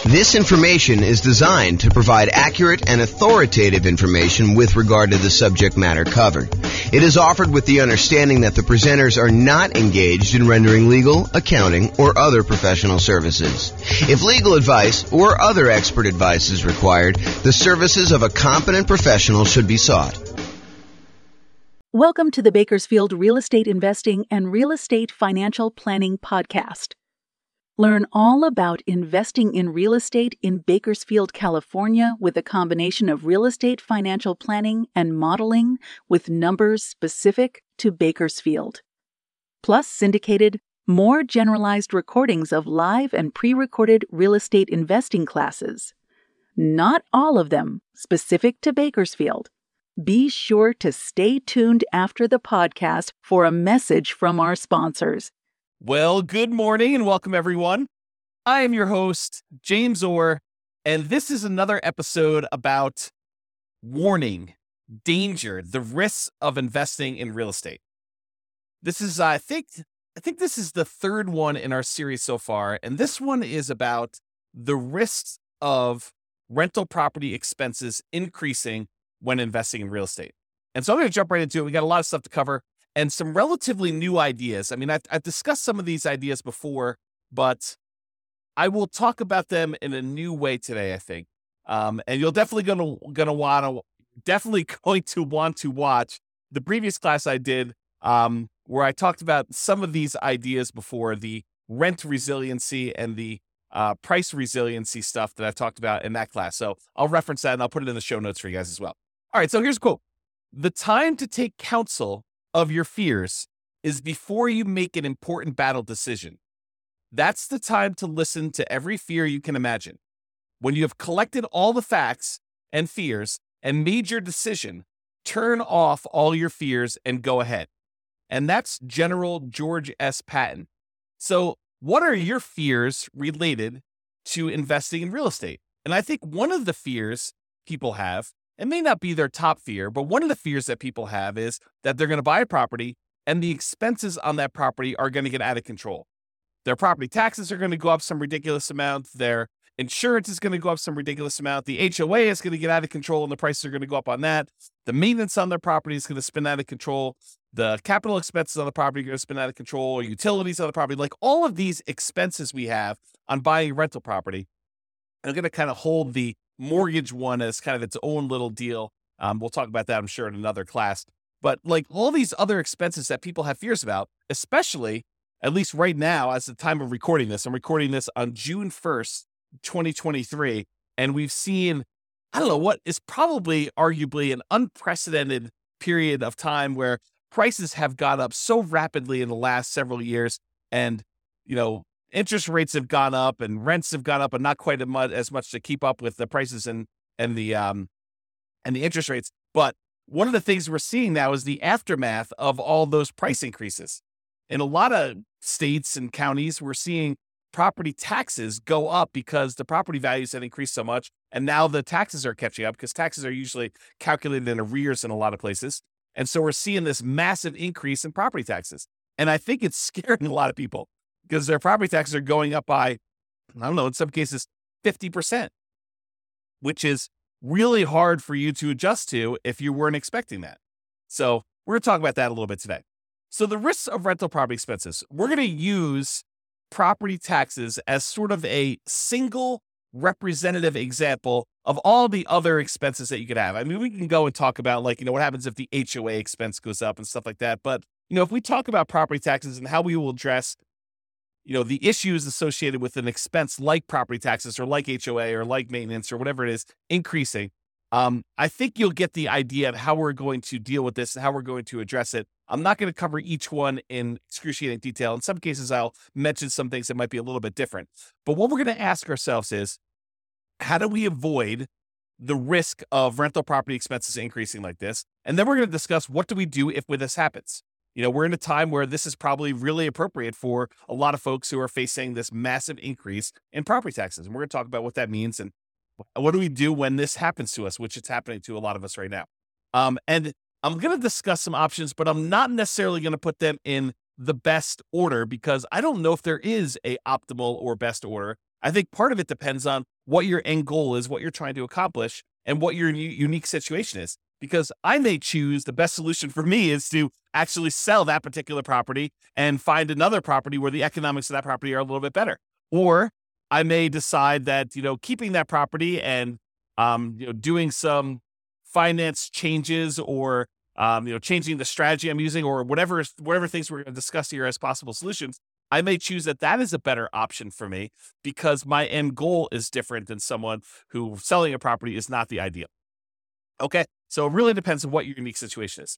This information is designed to provide accurate and authoritative information with regard to the subject matter covered. It is offered with the understanding that the presenters are not engaged in rendering legal, accounting, or other professional services. If legal advice or other expert advice is required, the services of a competent professional should be sought. Welcome to the Bakersfield Real Estate Investing and Real Estate Financial Planning Podcast. Learn all about investing in real estate in Bakersfield, California, with a combination of real estate financial planning and modeling with numbers specific to Bakersfield. Plus syndicated, more generalized recordings of live and pre-recorded real estate investing classes. Not all of them specific to Bakersfield. Be sure to stay tuned after the podcast for a message from our sponsors. Well, good morning and welcome, everyone. I am your host, James Orr, and this is another episode about warning, danger, the risks of investing in real estate. This is, I think this is the third one in our series so far, and this one is about the risks of rental property expenses increasing when investing in real estate. And so I'm going to jump right into it. We got a lot of stuff to cover. And some relatively new ideas. I mean, I've discussed some of these ideas before, but I will talk about them in a new way today, I think. And you'll definitely going to want to watch the previous class I did, where I talked about some of these ideas before, the rent resiliency and the price resiliency stuff that I've talked about in that class. So I'll reference that and I'll put it in the show notes for you guys as well. All right, so here's a quote. "The time to take counsel of your fears is before you make an important battle decision. That's the time to listen to every fear you can imagine. When you have collected all the facts and fears and made your decision, turn off all your fears and go ahead." And that's General George S. Patton. So what are your fears related to investing in real estate? And I think one of the fears people have, it may not be their top fear, but one of the fears that people have is that they're going to buy a property and the expenses on that property are going to get out of control. Their property taxes are going to go up some ridiculous amount. Their insurance is going to go up some ridiculous amount. The HOA is going to get out of control and the prices are going to go up on that. The maintenance on their property is going to spin out of control. The capital expenses on the property are going to spin out of control. Utilities on the property, like all of these expenses we have on buying a rental property, are going to kind of hold the mortgage one as kind of its own little deal. We'll talk about that, I'm sure, in another class. But like all these other expenses that people have fears about, especially, at least right now, as the time of recording this, I'm recording this on June 1st, 2023. And we've seen, I don't know, what is probably arguably an unprecedented period of time where prices have gone up so rapidly in the last several years. And, interest rates have gone up and rents have gone up, and not quite as much to keep up with the prices and the interest rates. But one of the things we're seeing now is the aftermath of all those price increases. In a lot of states and counties, we're seeing property taxes go up because the property values have increased so much. And now the taxes are catching up because taxes are usually calculated in arrears in a lot of places. And so we're seeing this massive increase in property taxes. And I think it's scaring a lot of people, because their property taxes are going up by, I don't know, in some cases, 50%, which is really hard for you to adjust to if you weren't expecting that. So we're going to talk about that a little bit today. So the risks of rental property expenses, we're going to use property taxes as sort of a single representative example of all the other expenses that you could have. I mean, we can go and talk about what happens if the HOA expense goes up and stuff like that. But, if we talk about property taxes and how we will address the issues associated with an expense like property taxes or like HOA or like maintenance or whatever it is increasing, I think you'll get the idea of how we're going to deal with this and how we're going to address it. I'm not going to cover each one in excruciating detail. In some cases, I'll mention some things that might be a little bit different. But what we're going to ask ourselves is, how do we avoid the risk of rental property expenses increasing like this? And then we're going to discuss, what do we do if this happens? We're in a time where this is probably really appropriate for a lot of folks who are facing this massive increase in property taxes. And we're going to talk about what that means and what do we do when this happens to us, which it's happening to a lot of us right now. And I'm going to discuss some options, but I'm not necessarily going to put them in the best order because I don't know if there is a optimal or best order. I think part of it depends on what your end goal is, what you're trying to accomplish, and what your unique situation is. Because I may choose the best solution for me is to actually sell that particular property and find another property where the economics of that property are a little bit better. Or I may decide that, keeping that property and, doing some finance changes or, changing the strategy I'm using or whatever things we're going to discuss here as possible solutions, I may choose that is a better option for me because my end goal is different than someone who selling a property is not the ideal. Okay. So it really depends on what your unique situation is.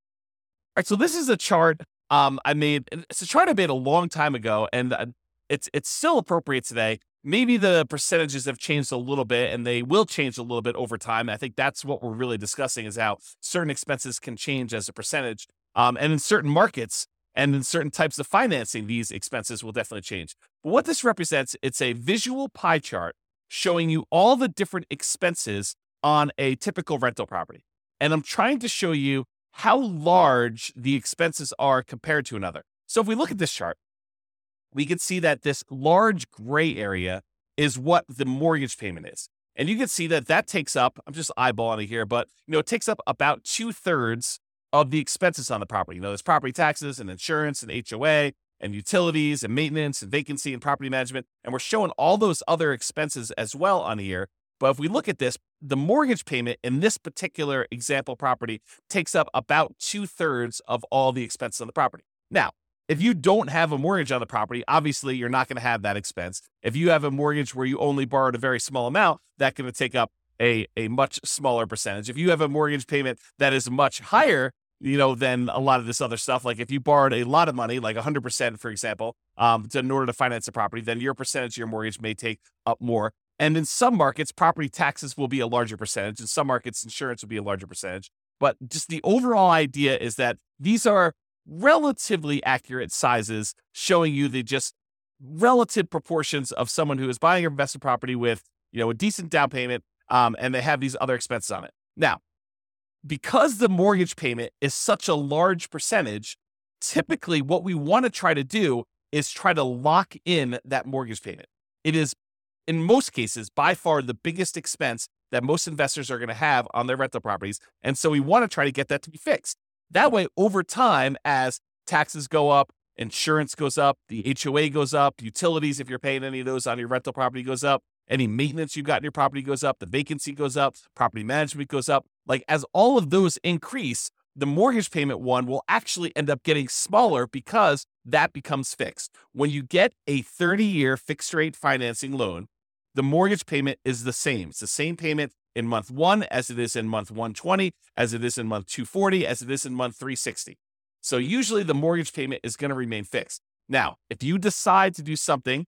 All right. So this is a chart I made. It's a chart I made a long time ago, and it's still appropriate today. Maybe the percentages have changed a little bit, and they will change a little bit over time. I think that's what we're really discussing is how certain expenses can change as a percentage. And in certain markets and in certain types of financing, these expenses will definitely change. But what this represents, it's a visual pie chart showing you all the different expenses on a typical rental property. And I'm trying to show you how large the expenses are compared to another. So if we look at this chart, we can see that this large gray area is what the mortgage payment is. And you can see that takes up, I'm just eyeballing it here, but it takes up about 2/3 of the expenses on the property. There's property taxes and insurance and HOA and utilities and maintenance and vacancy and property management. And we're showing all those other expenses as well on here. But if we look at this, the mortgage payment in this particular example property takes up about 2/3 of all the expenses on the property. Now, if you don't have a mortgage on the property, obviously you're not going to have that expense. If you have a mortgage where you only borrowed a very small amount, that's going to take up a much smaller percentage. If you have a mortgage payment that is much higher, than a lot of this other stuff, like if you borrowed a lot of money, like 100%, for example, in order to finance a property, then your percentage of your mortgage may take up more. And in some markets, property taxes will be a larger percentage. In some markets, insurance will be a larger percentage. But just the overall idea is that these are relatively accurate sizes showing you the just relative proportions of someone who is buying an investment property with, a decent down payment, and they have these other expenses on it. Now, because the mortgage payment is such a large percentage, typically what we want to try to do is try to lock in that mortgage payment. It is, in most cases, by far the biggest expense that most investors are going to have on their rental properties. And so we want to try to get that to be fixed. That way, over time, as taxes go up, insurance goes up, the HOA goes up, utilities, if you're paying any of those on your rental property, goes up, any maintenance you've got in your property goes up, the vacancy goes up, property management goes up. Like as all of those increase, the mortgage payment one will actually end up getting smaller because that becomes fixed. When you get a 30-year fixed rate financing loan, the mortgage payment is the same. It's the same payment in month 1 as it is in month 120, as it is in month 240, as it is in month 360. So usually the mortgage payment is going to remain fixed. Now, if you decide to do something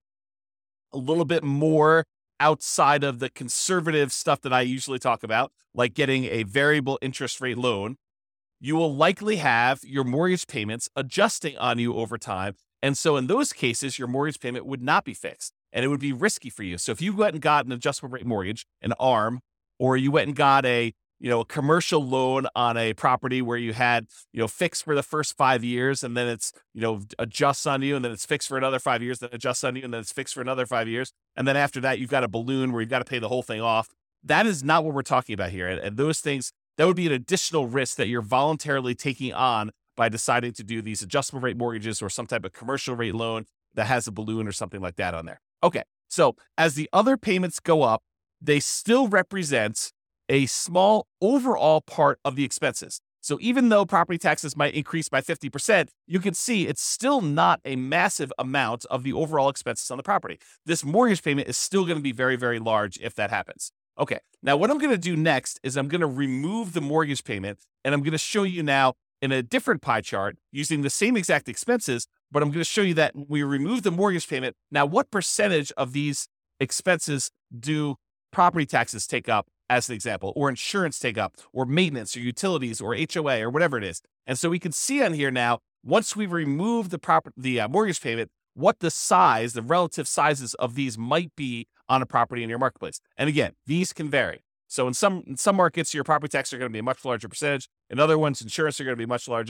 a little bit more outside of the conservative stuff that I usually talk about, like getting a variable interest rate loan, you will likely have your mortgage payments adjusting on you over time. And so in those cases, your mortgage payment would not be fixed and it would be risky for you. So if you went and got an adjustable rate mortgage, an ARM, or you went and got a commercial loan on a property where you had, fixed for the first 5 years and then it's, adjusts on you and then it's fixed for another 5 years, then adjusts on you and then it's fixed for another 5 years. And then after that, you've got a balloon where you've got to pay the whole thing off. That is not what we're talking about here. And those things, that would be an additional risk that you're voluntarily taking on by deciding to do these adjustable rate mortgages or some type of commercial rate loan that has a balloon or something like that on there. Okay. So as the other payments go up, they still represent a small overall part of the expenses. So even though property taxes might increase by 50%, you can see it's still not a massive amount of the overall expenses on the property. This mortgage payment is still going to be very, very large if that happens. Okay, now what I'm going to do next is I'm going to remove the mortgage payment, and I'm going to show you now in a different pie chart using the same exact expenses, but I'm going to show you that we remove the mortgage payment. Now, what percentage of these expenses do property taxes take up, as an example, or insurance take up, or maintenance, or utilities, or HOA, or whatever it is? And so we can see on here now, once we remove the mortgage payment, what the relative sizes of these might be on a property in your marketplace. And again, these can vary. So in some markets, your property taxes are going to be a much larger percentage. In other ones, insurance are going to be much larger.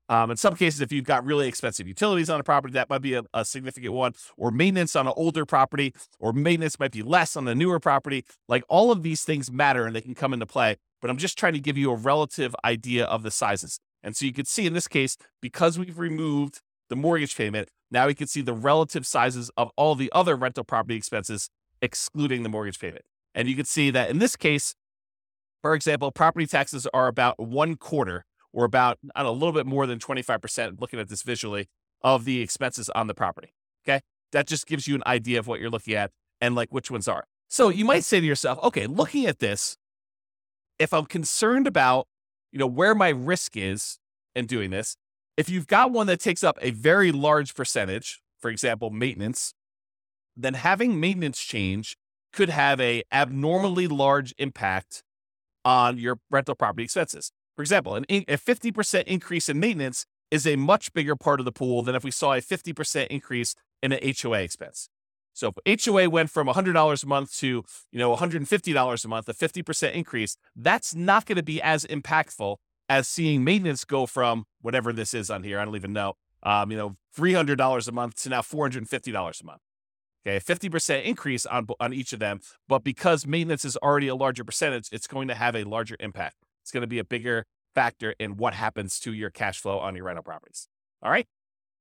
In some cases, if you've got really expensive utilities on a property, that might be a significant one, or maintenance on an older property, or maintenance might be less on a newer property. Like all of these things matter and they can come into play, but I'm just trying to give you a relative idea of the sizes. And so you can see in this case, because we've removed the mortgage payment, now we can see the relative sizes of all the other rental property expenses, excluding the mortgage payment. And you can see that in this case, for example, property taxes are about 1/4 or about, I don't know, a little bit more than 25%, looking at this visually, of the expenses on the property. Okay. That just gives you an idea of what you're looking at and like which ones are. So you might say to yourself, okay, looking at this, if I'm concerned about, where my risk is in doing this, if you've got one that takes up a very large percentage, for example, maintenance, then having maintenance change could have a abnormally large impact on your rental property expenses. For example, a 50% increase in maintenance is a much bigger part of the pool than if we saw a 50% increase in an HOA expense. So if HOA went from $100 a month to, $150 a month, a 50% increase, that's not going to be as impactful as seeing maintenance go from whatever this is on here, I don't even know, $300 a month to now $450 a month. Okay, a 50% increase on each of them, but because maintenance is already a larger percentage, it's going to have a larger impact. It's going to be a bigger factor in what happens to your cash flow on your rental properties. All right.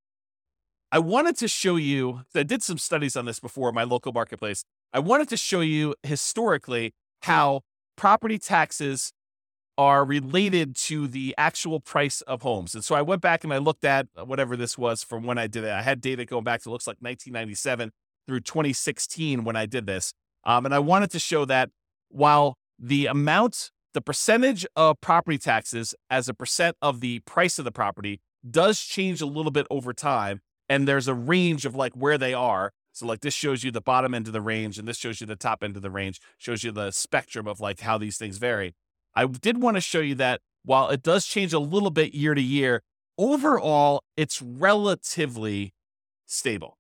I wanted to show you, I did some studies on this before, my local marketplace. I wanted to show you historically how property taxes are related to the actual price of homes. And so I went back and I looked at whatever this was from when I did it. I had data going back to, looks like 1997 through 2016 when I did this. And I wanted to show that while the percentage of property taxes as a percent of the price of the property does change a little bit over time, and there's a range of like where they are. So like this shows you the bottom end of the range, and this shows you the top end of the range, shows you the spectrum of like how these things vary. I did want to show you that while it does change a little bit year to year, overall, it's relatively stable.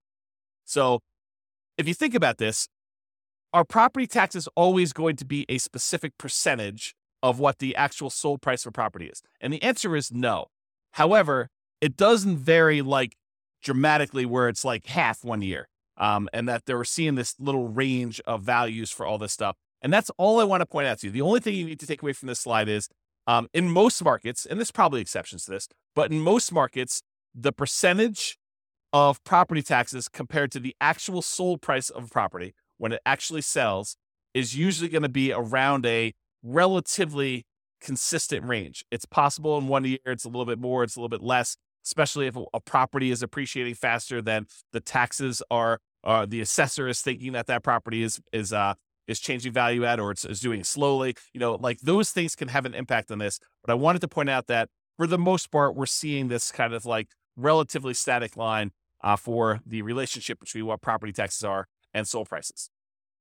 So if you think about this, are property taxes always going to be a specific percentage of what the actual sold price of a property is? And the answer is no. However, it doesn't vary like dramatically where it's like half one year. And that they were seeing this little range of values for all this stuff. And that's all I want to point out to you. The only thing you need to take away from this slide is in most markets, and there's probably exceptions to this, but in most markets, the percentage of property taxes compared to the actual sold price of a property when it actually sells is usually going to be around a relatively consistent range. It's possible in one year, it's a little bit more, it's a little bit less, especially if a property is appreciating faster than the taxes are, the assessor is thinking that property is changing value at, or is doing slowly. Like those things can have an impact on this. But I wanted to point out that for the most part, we're seeing this kind of like relatively static line for the relationship between what property taxes are and sold prices.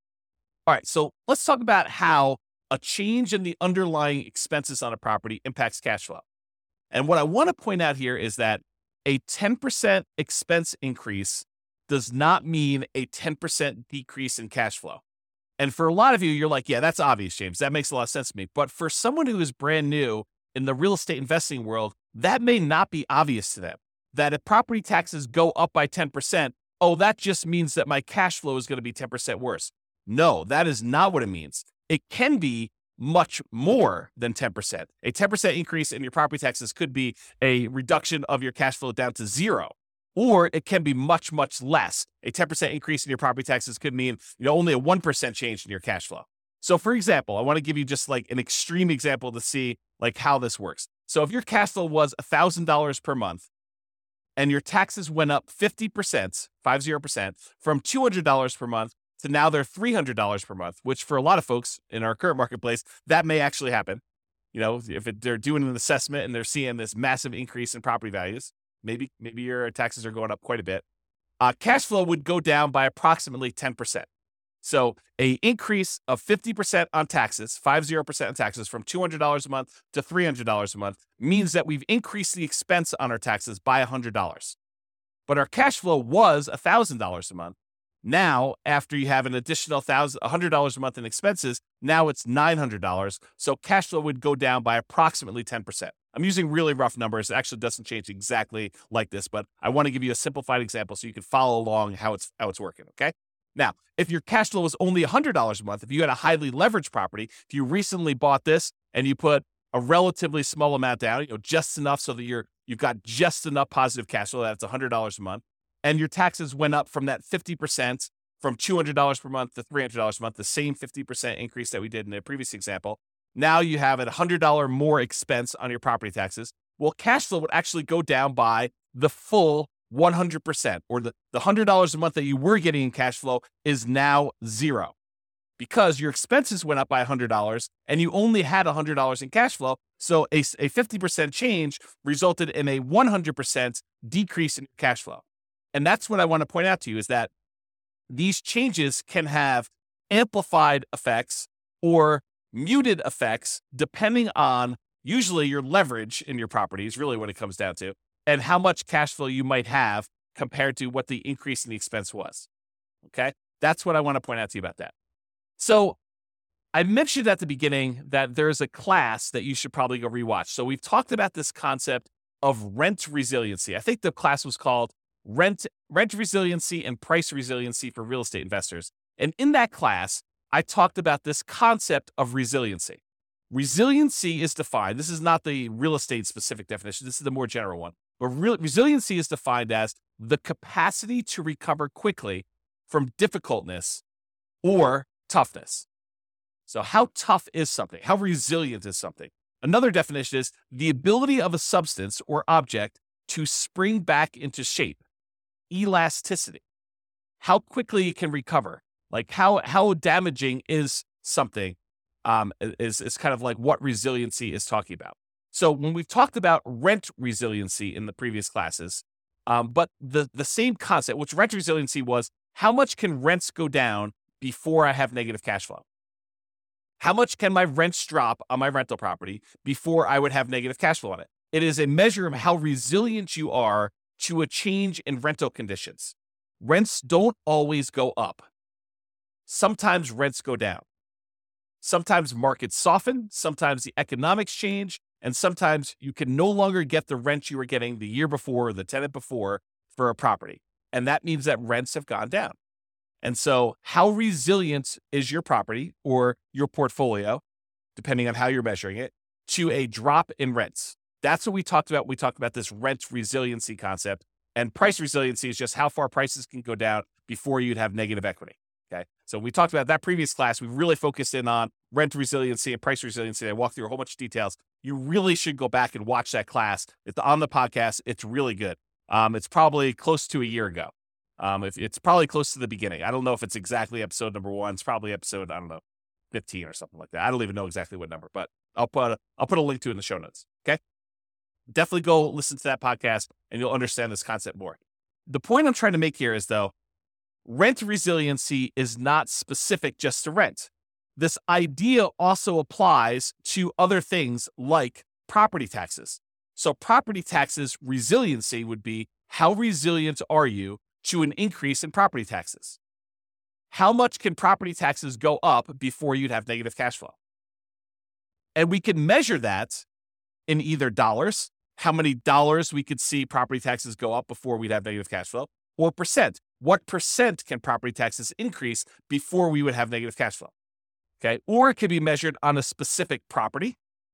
All right, so let's talk about how a change in the underlying expenses on a property impacts cash flow. And what I want to point out here is that a 10% expense increase does not mean a 10% decrease in cash flow. And for a lot of you, you're like, yeah, that's obvious, James. That makes a lot of sense to me. But for someone who is brand new in the real estate investing world, that may not be obvious to them. That if property taxes go up by 10%, oh, that just means that my cash flow is going to be 10% worse. No, that is not what it means. It can be much more than 10%. A 10% increase in your property taxes could be a reduction of your cash flow down to zero, or it can be much, much less. A 10% increase in your property taxes could mean only a 1% change in your cash flow. So for example, I want to give you just like an extreme example to see like how this works. So if your cash flow was $1,000 per month and your taxes went up 50%, 50%, from $200 per month to now they're $300 per month, which for a lot of folks in our current marketplace, that may actually happen. If they're doing an assessment and they're seeing this massive increase in property values, maybe your taxes are going up quite a bit. Cash flow would go down by approximately 10%. So a increase of 50% on taxes, 50% on taxes from $200 a month to $300 a month means that we've increased the expense on our taxes by $100. But our cash flow was $1,000 a month. Now, after you have an additional $100 a month in expenses, now it's $900. So cash flow would go down by approximately 10%. I'm using really rough numbers. It actually doesn't change exactly like this, but I want to give you a simplified example so you can follow along how it's working, okay? Now, if your cash flow was only $100 a month, if you had a highly leveraged property, if you recently bought this and you put a relatively small amount down, just enough so that you've got just enough positive cash flow, that's $100 a month, and your taxes went up from that 50%, from $200 per month to $300 a month, the same 50% increase that we did in the previous example. Now you have a $100 more expense on your property taxes. Well, cash flow would actually go down by the full 100%, or the $100 a month that you were getting in cash flow is now zero, because your expenses went up by $100 and you only had $100 in cash flow. So a 50% change resulted in a 100% decrease in cash flow. And that's what I want to point out to you, is that these changes can have amplified effects or muted effects depending on usually your leverage in your property is really what it comes down to, and how much cash flow you might have compared to what the increase in the expense was. Okay? That's what I want to point out to you about that. So I mentioned at the beginning that there's a class that you should probably go rewatch. So we've talked about this concept of rent resiliency. I think the class was called Rent Resiliency and Price Resiliency for Real Estate Investors. And in that class, I talked about this concept of resiliency. Resiliency is defined, this is not the real estate specific definition, this is the more general one. But resiliency is defined as the capacity to recover quickly from difficultness or toughness. So how tough is something? How resilient is something? Another definition is the ability of a substance or object to spring back into shape. Elasticity. How quickly it can recover. Like how damaging is something is kind of like what resiliency is talking about. So when we've talked about rent resiliency in the previous classes, but the same concept, which rent resiliency was, how much can rents go down before I have negative cash flow? How much can my rents drop on my rental property before I would have negative cash flow on it? It is a measure of how resilient you are to a change in rental conditions. Rents don't always go up. Sometimes rents go down. Sometimes markets soften, sometimes the economics change, and sometimes you can no longer get the rent you were getting the year before or the tenant before for a property. And that means that rents have gone down. And so how resilient is your property or your portfolio, depending on how you're measuring it, to a drop in rents? That's what we talked about. We talked about this rent resiliency concept, and price resiliency is just how far prices can go down before you'd have negative equity. Okay. So we talked about that previous class. We really focused in on rent resiliency and price resiliency. I walked through a whole bunch of details. You really should go back and watch that class. It's on the podcast. It's really good. It's probably close to a year ago. It's probably close to the beginning. I don't know if it's exactly episode number 1. It's probably episode, 15 or something like that. I don't even know exactly what number, but I'll put a link to it in the show notes. Okay. Definitely go listen to that podcast and you'll understand this concept more. The point I'm trying to make here is, though, rent resiliency is not specific just to rent. This idea also applies to other things like property taxes. So property taxes resiliency would be, how resilient are you to an increase in property taxes? How much can property taxes go up before you'd have negative cash flow? And we can measure that in either dollars, how many dollars we could see property taxes go up before we'd have negative cash flow, or percent. What percent can property taxes increase before we would have negative cash flow? Okay. Or it could be measured on a specific property.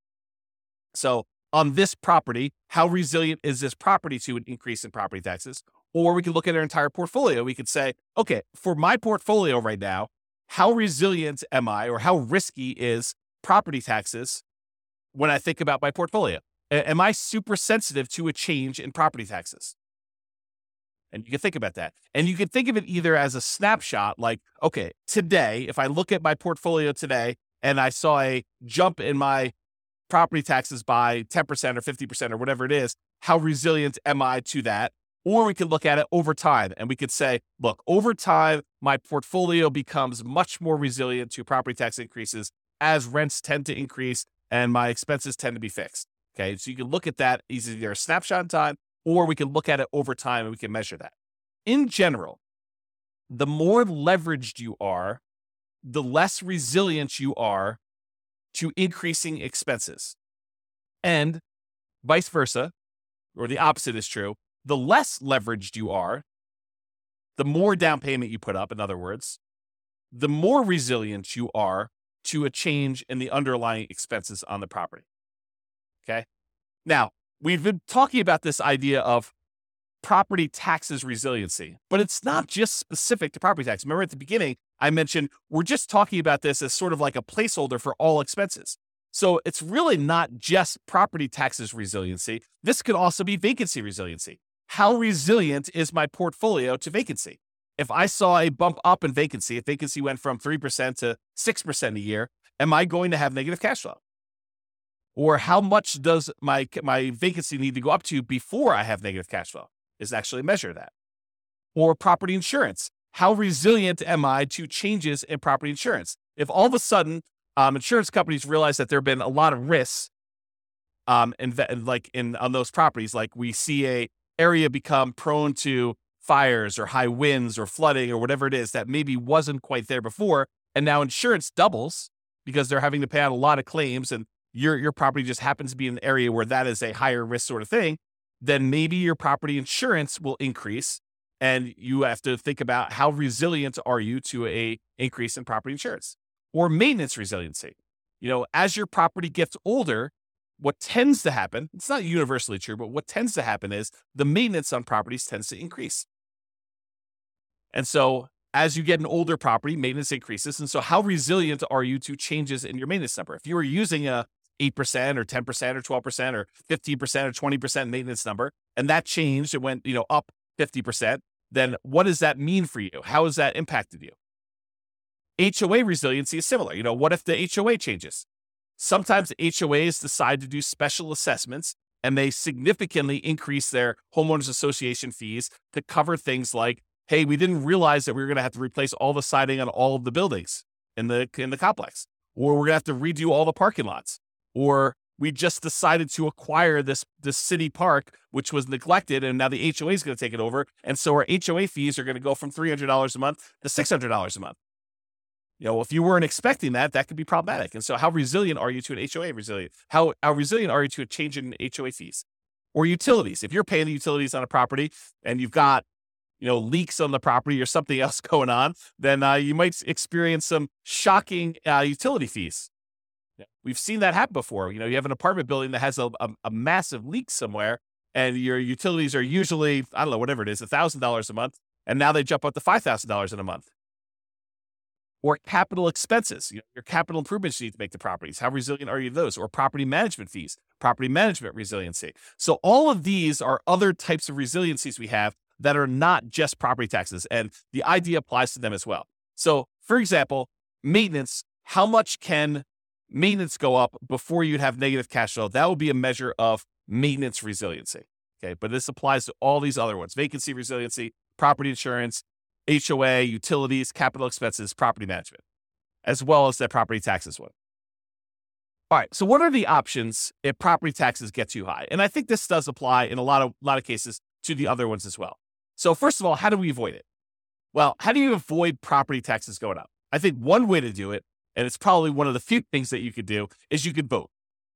So on this property, how resilient is this property to an increase in property taxes? Or we could look at our entire portfolio. We could say, okay, for my portfolio right now, how resilient am I, or how risky is property taxes when I think about my portfolio? Am I super sensitive to a change in property taxes? And you can think about that. And you can think of it either as a snapshot, like, okay, today, if I look at my portfolio today and I saw a jump in my property taxes by 10% or 50% or whatever it is, how resilient am I to that? Or we could look at it over time and we could say, look, over time, my portfolio becomes much more resilient to property tax increases as rents tend to increase and my expenses tend to be fixed. Okay, so you can look at that as either a snapshot in time, or we can look at it over time and we can measure that. In general, the more leveraged you are, the less resilient you are to increasing expenses. And Vice versa, or the opposite is true. The less leveraged you are, the more down payment you put up, in other words, the more resilient you are to a change in the underlying expenses on the property. Okay? Now, we've been talking about this idea of property taxes resiliency, but it's not just specific to property tax. Remember at the beginning, I mentioned we're just talking about this as sort of like a placeholder for all expenses. So it's really not just property taxes resiliency. This could also be vacancy resiliency. How resilient is my portfolio to vacancy? If I saw a bump up in vacancy, if vacancy went from 3% to 6% a year, am I going to have negative cash flow? Or how much does my vacancy need to go up to before I have negative cash flow? Is actually a measure of that. Or property insurance. How resilient am I to changes in property insurance? If all of a sudden insurance companies realize that there have been a lot of risks on those properties, like we see a area become prone to fires or high winds or flooding or whatever it is that maybe wasn't quite there before, and now insurance doubles because they're having to pay out a lot of claims, and your property just happens to be in an area where that is a higher risk sort of thing, then maybe your property insurance will increase, and you have to think about how resilient are you to a increase in property insurance. Or maintenance resiliency. As your property gets older, what tends to happen, it's not universally true, but what tends to happen is the maintenance on properties tends to increase. And so as you get an older property, maintenance increases. And so how resilient are you to changes in your maintenance number? If you were using a 8% or 10% or 12% or 15% or 20% maintenance number, and that changed, it went, up 50%, then what does that mean for you? How has that impacted you? HOA resiliency is similar. What if the HOA changes? Sometimes HOAs decide to do special assessments and they significantly increase their homeowners association fees to cover things like, hey, we didn't realize that we were going to have to replace all the siding on all of the buildings in the complex, or we're going to have to redo all the parking lots, or we just decided to acquire this city park, which was neglected, and now the HOA is going to take it over, and so our HOA fees are going to go from $300 a month to $600 a month. If you weren't expecting that, that could be problematic. And so how resilient are you to an HOA resilient? How resilient are you to a change in HOA fees? Or utilities. If you're paying the utilities on a property and you've got, leaks on the property or something else going on, then you might experience some shocking utility fees. We've seen that happen before. You have an apartment building that has a massive leak somewhere, and your utilities are usually, I don't know, whatever it is, $1,000 a month, and now they jump up to $5,000 in a month. Or capital expenses, your capital improvements you need to make to properties. How resilient are you to those? Or property management fees, property management resiliency. So all of these are other types of resiliencies we have that are not just property taxes, and the idea applies to them as well. So, for example, maintenance, how much can maintenance go up before you'd have negative cash flow? That would be a measure of maintenance resiliency. Okay, but this applies to all these other ones: vacancy resiliency, property insurance, HOA, utilities, capital expenses, property management, as well as that property taxes one. All right, so what are the options if property taxes get too high? And I think this does apply in a lot of cases to the other ones as well. So first of all, how do we avoid it? Well, how do you avoid property taxes going up? I think one way to do it, and it's probably one of the few things that you could do, is you could vote.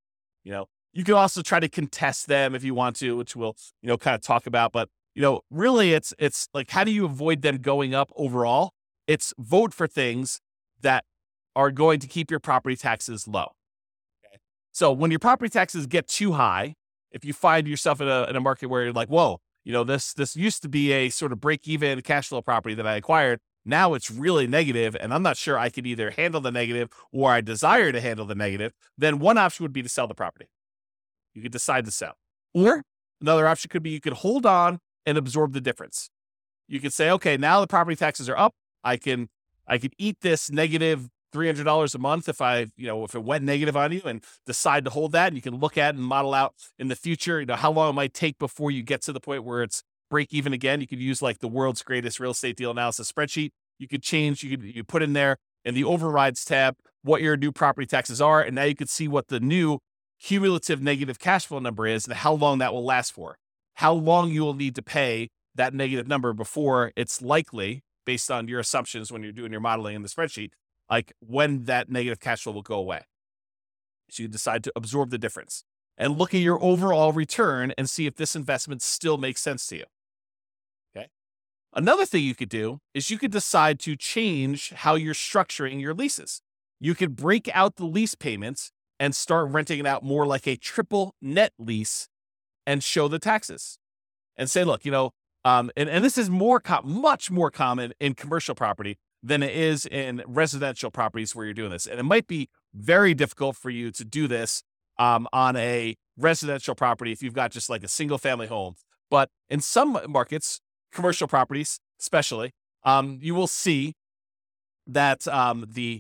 You can also try to contest them if you want to, which we'll, kind of talk about, but really it's like, how do you avoid them going up overall? It's vote for things that are going to keep your property taxes low. Okay. So when your property taxes get too high, if you find yourself in a market where you're like, whoa, this used to be a sort of break-even cash flow property that I acquired. Now it's really negative, and I'm not sure I could either handle the negative or I desire to handle the negative, then one option would be to sell the property. You could decide to sell. Or another option could be you could hold on and absorb the difference. You could say, okay, now the property taxes are up. I can eat this negative $300 a month if if it went negative on you, and decide to hold that. And you can look at and model out in the future, how long it might take before you get to the point where it's break even again. You could use like the world's greatest real estate deal analysis spreadsheet. You could change, you put in there in the overrides tab what your new property taxes are. And now you could see what the new cumulative negative cash flow number is and how long that will last for. How long you will need to pay that negative number before it's likely, based on your assumptions when you're doing your modeling in the spreadsheet, like when that negative cash flow will go away. So you decide to absorb the difference. and look at your overall return and see if this investment still makes sense to you. Okay. Another thing you could do is you could decide to change how you're structuring your leases. You could break out the lease payments and start renting it out more like a triple net lease and show the taxes and say, look, and this is much more common in commercial property than it is in residential properties where you're doing this. And it might be very difficult for you to do this on a residential property if you've got just like a single family home. But in some markets, commercial properties especially, you will see that the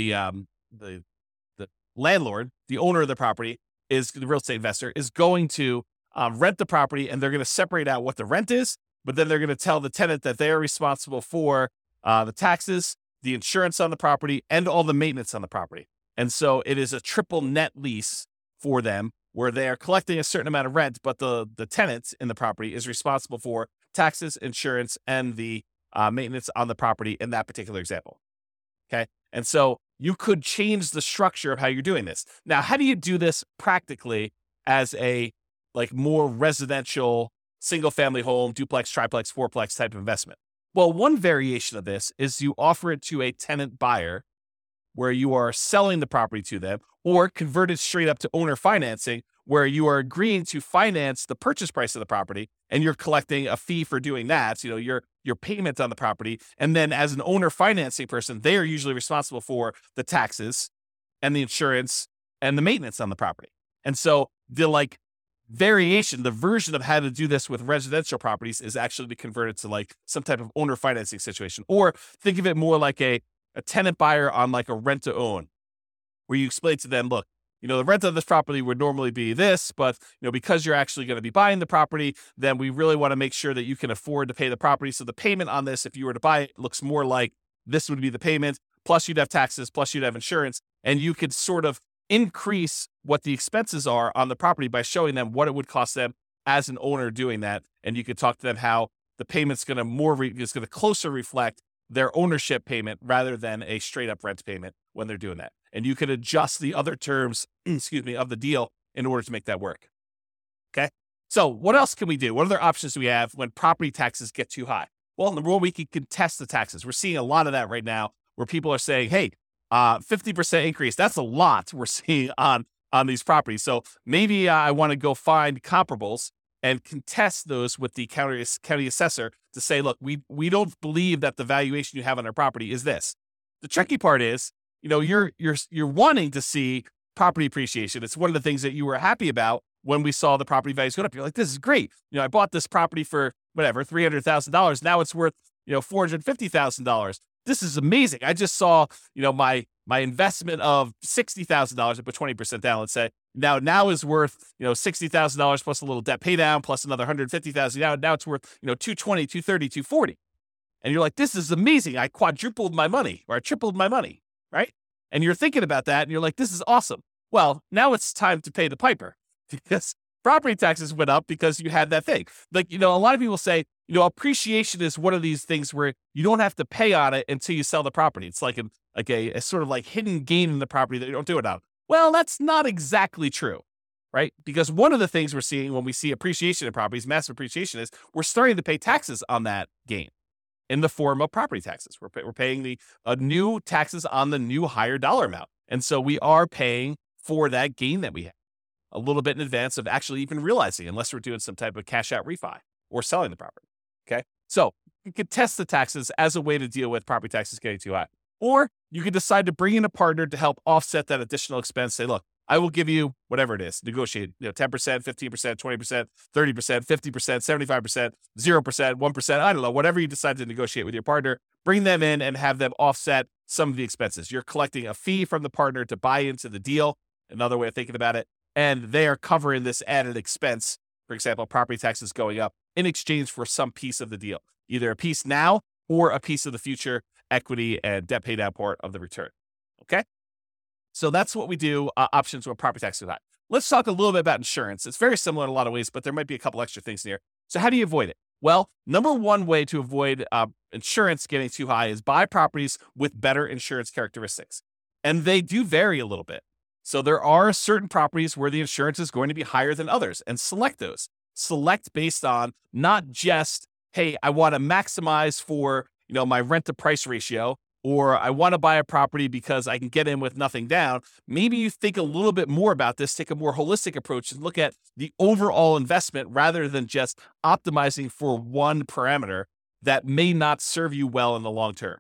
landlord, the owner of the property, the real estate investor, is going to rent the property, and they're going to separate out what the rent is, but then they're going to tell the tenant that they are responsible for the taxes, the insurance on the property, and all the maintenance on the property. And so it is a triple net lease for them where they are collecting a certain amount of rent, but the tenant in the property is responsible for taxes, insurance, and the maintenance on the property in that particular example. Okay. And so you could change the structure of how you're doing this. Now, how do you do this practically as a more residential single family home, duplex, triplex, fourplex type of investment? Well, one variation of this is you offer it to a tenant buyer where you are selling the property to them, or convert it straight up to owner financing where you are agreeing to finance the purchase price of the property and you're collecting a fee for doing that, your payment on the property. And then as an owner financing person, they are usually responsible for the taxes and the insurance and the maintenance on the property. And so the variation, the version of how to do this with residential properties is actually to convert it to some type of owner financing situation. Or think of it more like a tenant buyer on a rent to own, where you explain to them, look, the rent on this property would normally be this, but because you're actually going to be buying the property, then we really want to make sure that you can afford to pay the property. So the payment on this, if you were to buy it, looks more like this would be the payment, plus you'd have taxes, plus you'd have insurance, and you could sort of increase what the expenses are on the property by showing them what it would cost them as an owner doing that. And you could talk to them how the payment's going to closer reflect their ownership payment rather than a straight up rent payment when they're doing that. And you could adjust the other terms, of the deal in order to make that work. Okay. So what else can we do? What other options do we have when property taxes get too high? Well, number one, we can contest the taxes. We're seeing a lot of that right now where people are saying, hey, 50% increase. That's a lot we're seeing on these properties. So maybe I want to go find comparables and contest those with the county assessor to say, look, we don't believe that the valuation you have on our property is this. The tricky part is, you're wanting to see property appreciation. It's one of the things that you were happy about when we saw the property values go up. You're like, this is great. I bought this property for whatever, $300,000. Now it's worth, $450,000. This is amazing. I just saw, my investment of $60,000, I put 20% down, let's say, now is worth, $60,000 plus a little debt pay down plus another $150,000. Now it's worth, $220, $230, $240. And you're like, this is amazing. I quadrupled my money, or I tripled my money, right? And you're thinking about that and you're like, this is awesome. Well, now it's time to pay the piper because property taxes went up because you had that thing. A lot of people say, appreciation is one of these things where you don't have to pay on it until you sell the property. It's like a sort of hidden gain in the property that you don't do it on. Well, that's not exactly true, right? Because one of the things we're seeing when we see appreciation in properties, massive appreciation, is we're starting to pay taxes on that gain in the form of property taxes. We're paying the new taxes on the new higher dollar amount. And so we are paying for that gain that we have a little bit in advance of actually even realizing, unless we're doing some type of cash out refi or selling the property. Okay. So you could test the taxes as a way to deal with property taxes getting too high. Or you could decide to bring in a partner to help offset that additional expense. Say, look, I will give you whatever it is, negotiate, 10%, 15%, 20%, 30%, 50%, 75%, 0%, 1%. I don't know, whatever you decide to negotiate with your partner, bring them in and have them offset some of the expenses. You're collecting a fee from the partner to buy into the deal. Another way of thinking about it. And they are covering this added expense. For example, property taxes going up in exchange for some piece of the deal, either a piece now or a piece of the future equity and debt pay down part of the return. Okay. So that's what we do, options when property taxes are high. Let's talk a little bit about insurance. It's very similar in a lot of ways, but there might be a couple extra things here. So how do you avoid it? Well, number one way to avoid insurance getting too high is buy properties with better insurance characteristics. And they do vary a little bit. So there are certain properties where the insurance is going to be higher than others, and select those. Select based on not just, hey, I want to maximize for, my rent to price ratio, or I want to buy a property because I can get in with nothing down. Maybe you think a little bit more about this, take a more holistic approach and look at the overall investment rather than just optimizing for one parameter that may not serve you well in the long term.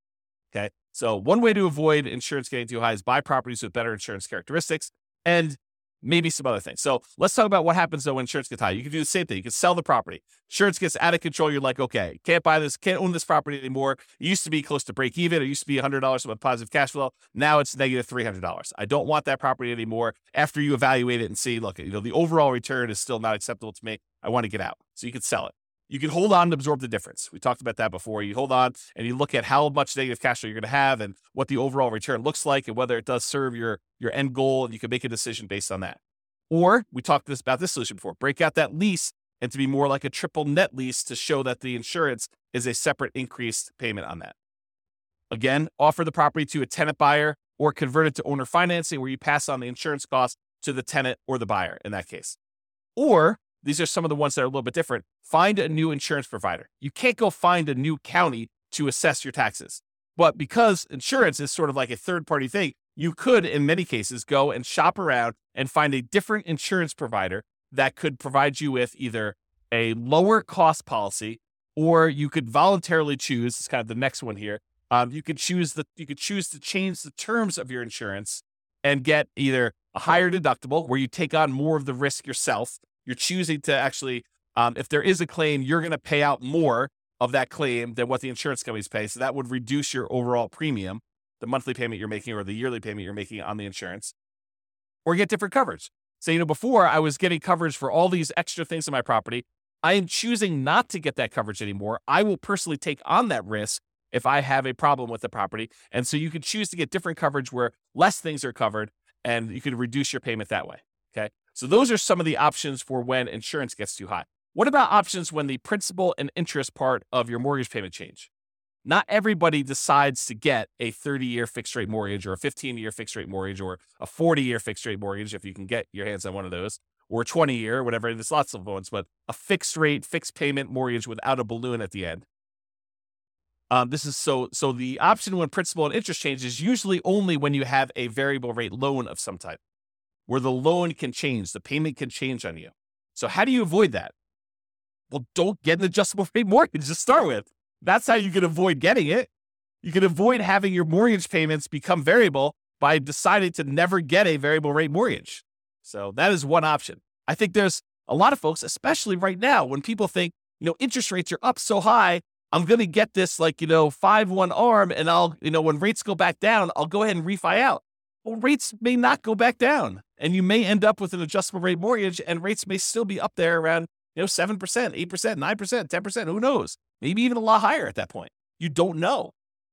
Okay. So one way to avoid insurance getting too high is buy properties with better insurance characteristics and maybe some other things. So let's talk about what happens though when insurance gets high. You can do the same thing. You can sell the property. Insurance gets out of control. You're like, okay, can't buy this, can't own this property anymore. It used to be close to break even. It used to be $100 with positive cash flow. Now it's negative $300. I don't want that property anymore. After you evaluate it and see, look, the overall return is still not acceptable to me. I want to get out. So you can sell it. You can hold on and absorb the difference. We talked about that before. You hold on and you look at how much negative cash flow you're going to have and what the overall return looks like and whether it does serve your end goal, and you can make a decision based on that. Or we talked about this solution before, break out that lease and to be more like a triple net lease to show that the insurance is a separate increased payment on that. Again, offer the property to a tenant buyer or convert it to owner financing where you pass on the insurance cost to the tenant or the buyer in that case. Or these are some of the ones that are a little bit different. Find a new insurance provider. You can't go find a new county to assess your taxes. But because insurance is sort of like a third-party thing, you could, in many cases, go and shop around and find a different insurance provider that could provide you with either a lower cost policy, or you could voluntarily choose, it's kind of the next one here, you could choose to change the terms of your insurance and get either a higher deductible where you take on more of the risk yourself. You're choosing to actually, if there is a claim, you're going to pay out more of that claim than what the insurance companies pay. So that would reduce your overall premium, the monthly payment you're making or the yearly payment you're making on the insurance, or get different coverage. So, before I was getting coverage for all these extra things in my property. I am choosing not to get that coverage anymore. I will personally take on that risk if I have a problem with the property. And so you can choose to get different coverage where less things are covered and you can reduce your payment that way. Okay. So those are some of the options for when insurance gets too high. What about options when the principal and interest part of your mortgage payment change? Not everybody decides to get a 30-year fixed rate mortgage or a 15-year fixed rate mortgage or a 40-year fixed rate mortgage, if you can get your hands on one of those, or a 20-year, whatever. There's lots of ones, but a fixed rate, fixed payment mortgage without a balloon at the end. This is so the option when principal and interest change is usually only when you have a variable rate loan of some type, where the loan can change, the payment can change on you. So how do you avoid that? Well, don't get an adjustable rate mortgage to start with. That's how you can avoid getting it. You can avoid having your mortgage payments become variable by deciding to never get a variable rate mortgage. So that is one option. I think there's a lot of folks, especially right now, when people think, interest rates are up so high, I'm going to get this 5-1 ARM and I'll, when rates go back down, I'll go ahead and refi out. Well, rates may not go back down and you may end up with an adjustable rate mortgage and rates may still be up there around 7%, 8%, 9%, 10%, who knows? Maybe even a lot higher at that point. You don't know.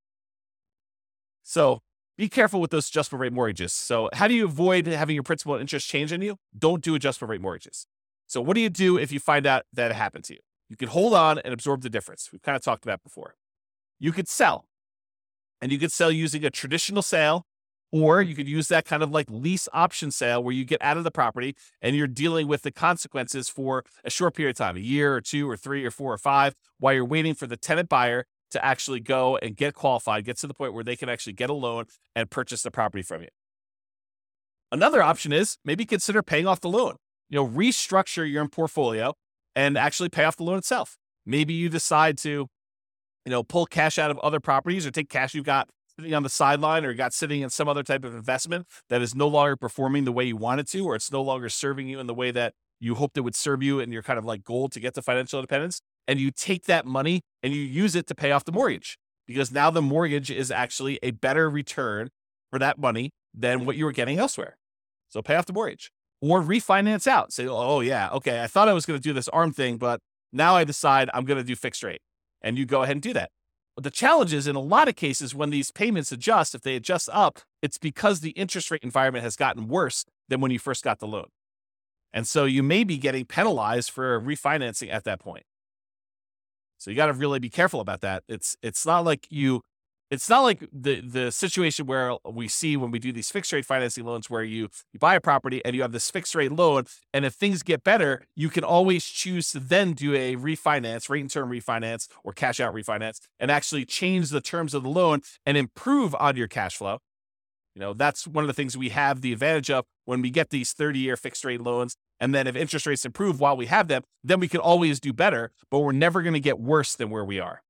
So be careful with those adjustable rate mortgages. So how do you avoid having your principal and interest change on you? Don't do adjustable rate mortgages. So what do you do if you find out that it happened to you? You can hold on and absorb the difference. We've kind of talked about before. You could sell. And you could sell using a traditional sale, or you could use that kind of like lease option sale where you get out of the property and you're dealing with the consequences for a short period of time, a year or 2 or 3 or 4 or 5, while you're waiting for the tenant buyer to actually go and get qualified, get to the point where they can actually get a loan and purchase the property from you. Another option is maybe consider paying off the loan. Restructure your portfolio and actually pay off the loan itself. Maybe you decide to, pull cash out of other properties or take cash you've got sitting on the sideline or got sitting in some other type of investment that is no longer performing the way you want it to, or it's no longer serving you in the way that you hoped it would serve you in your kind of like goal to get to financial independence. And you take that money and you use it to pay off the mortgage, because now the mortgage is actually a better return for that money than what you were getting elsewhere. So pay off the mortgage or refinance out. Say, oh yeah, okay, I thought I was going to do this ARM thing, but now I decide I'm going to do fixed rate. And you go ahead and do that. But the challenge is in a lot of cases when these payments adjust, if they adjust up, it's because the interest rate environment has gotten worse than when you first got the loan. And so you may be getting penalized for refinancing at that point. So you got to really be careful about that. It's not like you it's not like the situation where we see when we do these fixed rate financing loans where you buy a property and you have this fixed rate loan, and if things get better, you can always choose to then do a refinance, rate and term refinance or cash out refinance, and actually change the terms of the loan and improve on your cash flow. That's one of the things we have the advantage of when we get these 30-year fixed rate loans. And then if interest rates improve while we have them, then we can always do better, but we're never going to get worse than where we are.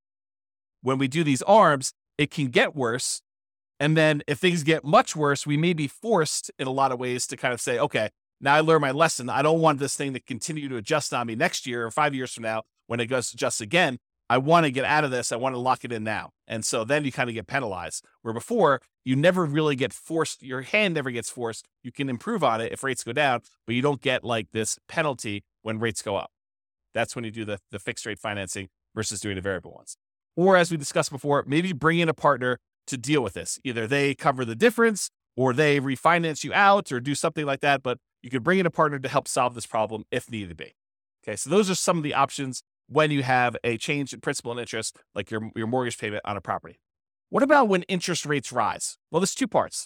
When we do these ARMs, it can get worse. And then if things get much worse, we may be forced in a lot of ways to kind of say, okay, now I learned my lesson. I don't want this thing to continue to adjust on me next year or 5 years from now when it goes to adjust again. I want to get out of this. I want to lock it in now. And so then you kind of get penalized, where before you never really get forced. Your hand never gets forced. You can improve on it if rates go down, but you don't get like this penalty when rates go up. That's when you do the fixed rate financing versus doing the variable ones. Or as we discussed before, maybe bring in a partner to deal with this. Either they cover the difference or they refinance you out or do something like that. But you could bring in a partner to help solve this problem if needed be. Okay, so those are some of the options when you have a change in principal and interest, like your mortgage payment on a property. What about when interest rates rise? Well, there's two parts.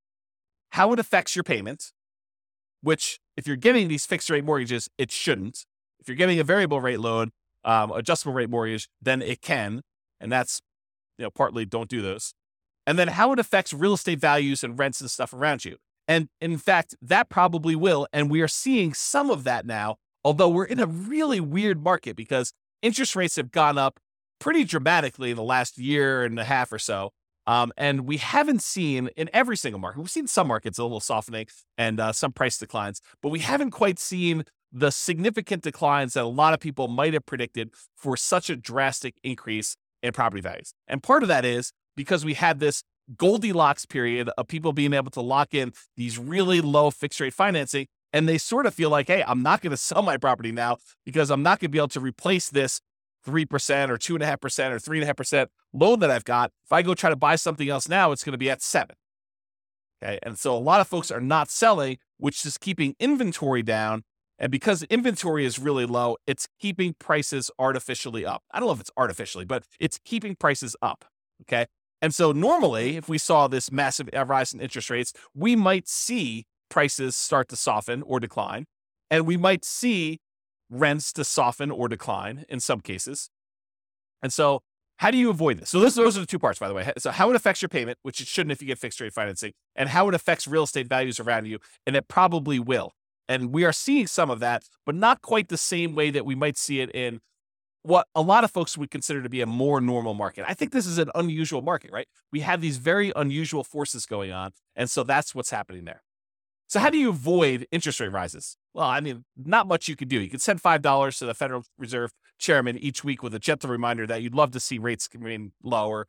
How it affects your payment, which if you're getting these fixed rate mortgages, it shouldn't. If you're getting a variable rate loan, adjustable rate mortgage, then it can. And that's, partly don't do those. And then how it affects real estate values and rents and stuff around you. And in fact, that probably will. And we are seeing some of that now, although we're in a really weird market because interest rates have gone up pretty dramatically in the last year and a half or so. And we haven't seen in every single market, we've seen some markets a little softening and some price declines, but we haven't quite seen the significant declines that a lot of people might have predicted for such a drastic increase in property values. And part of that is because we had this Goldilocks period of people being able to lock in these really low fixed rate financing. And they sort of feel like, hey, I'm not going to sell my property now because I'm not going to be able to replace this 3% or 2.5% or 3.5% loan that I've got. If I go try to buy something else now, it's going to be at 7%. Okay. And so a lot of folks are not selling, which is keeping inventory down. And because inventory is really low, it's keeping prices artificially up. I don't know if it's artificially, but it's keeping prices up. Okay. And so normally, if we saw this massive rise in interest rates, we might see prices start to soften or decline, and we might see rents to soften or decline in some cases. And so how do you avoid this? So those are the two parts, by the way. So how it affects your payment, which it shouldn't if you get fixed rate financing, and how it affects real estate values around you, and it probably will. And we are seeing some of that, but not quite the same way that we might see it in what a lot of folks would consider to be a more normal market. I think this is an unusual market, right? We have these very unusual forces going on, and so that's what's happening there. So how do you avoid interest rate rises? Well, I mean, not much you could do. You could send $5 to the Federal Reserve Chairman each week with a gentle reminder that you'd love to see rates remain lower,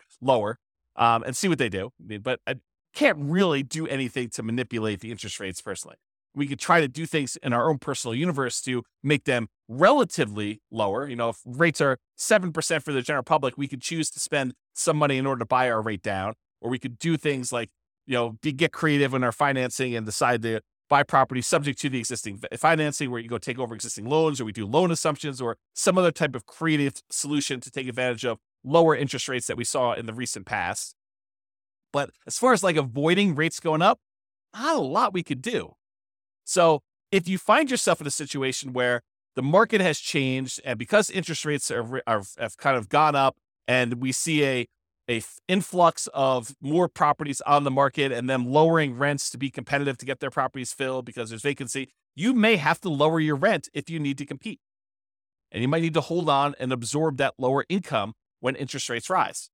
and see what they do. But I can't really do anything to manipulate the interest rates personally. We could try to do things in our own personal universe to make them relatively lower. If rates are 7% for the general public, we could choose to spend some money in order to buy our rate down, or we could do things like, get creative in our financing and decide to buy property subject to the existing financing, where you go take over existing loans, or we do loan assumptions, or some other type of creative solution to take advantage of lower interest rates that we saw in the recent past. But as far as like avoiding rates going up, not a lot we could do. So if you find yourself in a situation where the market has changed, and because interest rates have kind of gone up, and we see a influx of more properties on the market and them lowering rents to be competitive to get their properties filled because there's vacancy, you may have to lower your rent if you need to compete. And you might need to hold on and absorb that lower income when interest rates rise.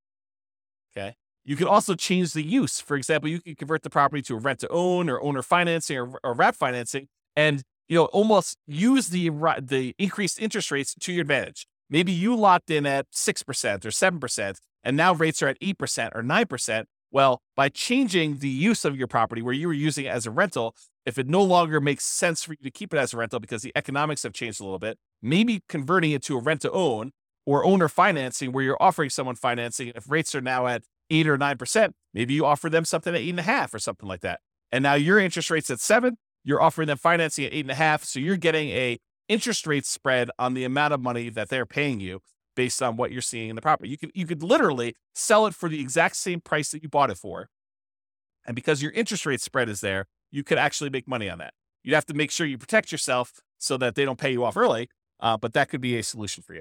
Okay. You could also change the use. For example, you could convert the property to a rent to own or owner financing or wrap financing, and almost use the increased interest rates to your advantage. Maybe you locked in at 6% or 7%, and now rates are at 8% or 9%. Well, by changing the use of your property where you were using it as a rental, if it no longer makes sense for you to keep it as a rental because the economics have changed a little bit, maybe converting it to a rent to own or owner financing where you're offering someone financing. If rates are now at 8 or 9%, maybe you offer them something at 8.5 or something like that. And now your interest rate's at 7, you're offering them financing at 8.5. So you're getting a interest rate spread on the amount of money that they're paying you. based on what you're seeing in the property. You could literally sell it for the exact same price that you bought it for. And because your interest rate spread is there, you could actually make money on that. You'd have to make sure you protect yourself so that they don't pay you off early, but that could be a solution for you.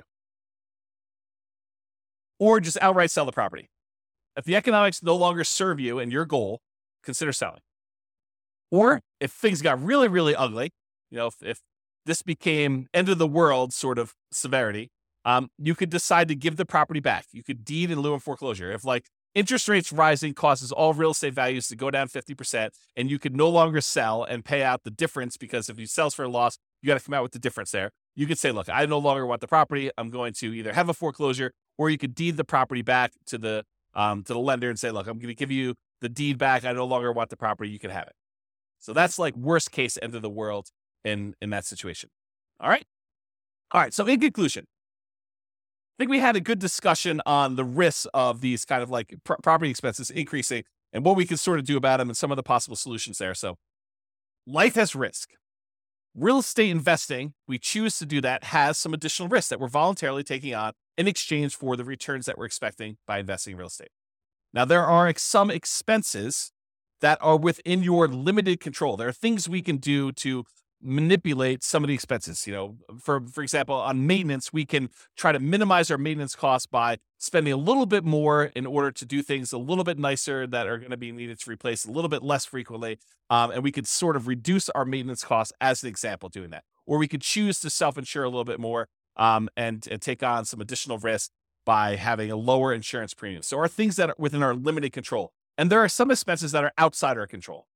Or just outright sell the property. If the economics no longer serve you and your goal, consider selling. Or if things got really, really ugly, if this became end of the world sort of severity, you could decide to give the property back. You could deed in lieu of foreclosure. If interest rates rising causes all real estate values to go down 50%, and you could no longer sell and pay out the difference, because if you sell for a loss, you got to come out with the difference there. You could say, look, I no longer want the property. I'm going to either have a foreclosure, or you could deed the property back to the lender and say, look, I'm going to give you the deed back. I no longer want the property. You can have it. So that's worst case end of the world in that situation. All right. So in conclusion, I think we had a good discussion on the risks of these kind of property expenses increasing and what we can sort of do about them and some of the possible solutions there. So life has risk. Real estate investing, we choose to do that, has some additional risks that we're voluntarily taking on in exchange for the returns that we're expecting by investing in real estate. Now, there are some expenses that are within your limited control. There are things we can do to manipulate some of the expenses. For example, on maintenance, we can try to minimize our maintenance costs by spending a little bit more in order to do things a little bit nicer that are going to be needed to replace a little bit less frequently. And we could sort of reduce our maintenance costs as an example doing that. Or we could choose to self-insure a little bit more and take on some additional risk by having a lower insurance premium. So are things that are within our limited control. And there are some expenses that are outside our control.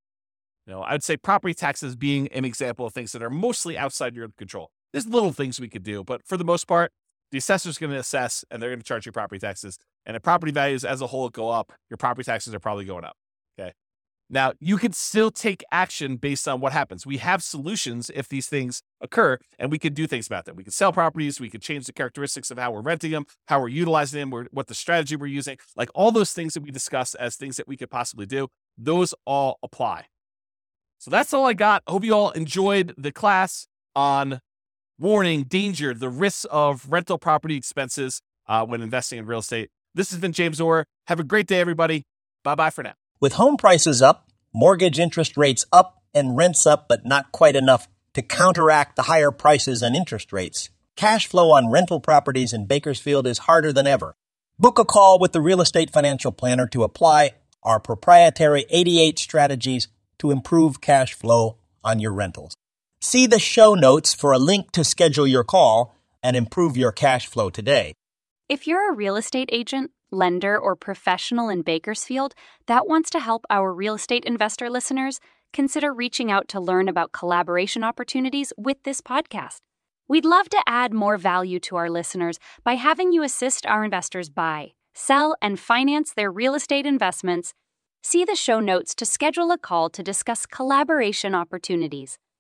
I would say property taxes being an example of things that are mostly outside your control. There's little things we could do, but for the most part, the assessor's going to assess and they're going to charge you property taxes. And if property values as a whole go up, your property taxes are probably going up. Okay. Now, you can still take action based on what happens. We have solutions if these things occur, and we could do things about them. We could sell properties. We could change the characteristics of how we're renting them, how we're utilizing them, what the strategy we're using. All those things that we discussed as things that we could possibly do, those all apply. So that's all I got. Hope you all enjoyed the class on warning, danger, the risks of rental property expenses when investing in real estate. This has been James Orr. Have a great day, everybody. Bye-bye for now. With home prices up, mortgage interest rates up, and rents up but not quite enough to counteract the higher prices and interest rates, cash flow on rental properties in Bakersfield is harder than ever. Book a call with the Real Estate Financial Planner to apply our proprietary 88 strategies to improve cash flow on your rentals. See the show notes for a link to schedule your call and improve your cash flow today. If you're a real estate agent, lender, or professional in Bakersfield that wants to help our real estate investor listeners, consider reaching out to learn about collaboration opportunities with this podcast. We'd love to add more value to our listeners by having you assist our investors buy, sell, and finance their real estate investments. See the show notes to schedule a call to discuss collaboration opportunities.